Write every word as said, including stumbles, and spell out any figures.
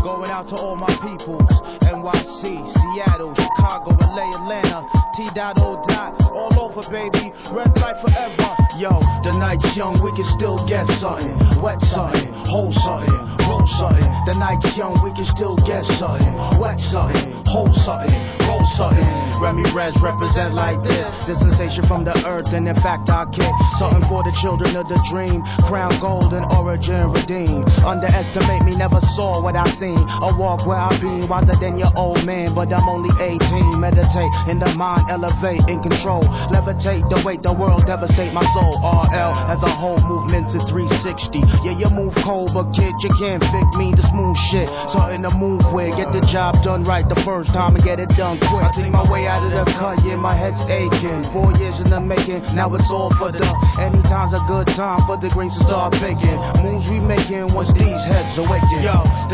Going out to all my peoples, N Y C, Seattle, Chicago, L A, Atlanta, T dot O dot, all over baby, red light forever. Yo, the night's young, we can still get something, wet something, hold something, roll something. The night's young, we can still get something, wet something, hold something, roll something. Remy Rez represent like this, the sensation from the earth, and in fact I kick something for the children of the dream. Crown gold and origin redeemed. Underestimate me, never saw what I seen. A walk where I been, wiser than your old man, but I'm only eighteen. Meditate in the mind, elevate in control, levitate the weight, the world devastate my soul. R L as a whole movement to three sixty. Yeah, you move cold, but kid, you can't fake me. The smooth shit, something to move with. Get the job done right the first time and get it done quick. I take my way out of the cut, yeah, my head's aching. Four years in the making, now it's all for the. Anytime's a good time for the greens to start baking. Moves we making once these heads awaken. Yo.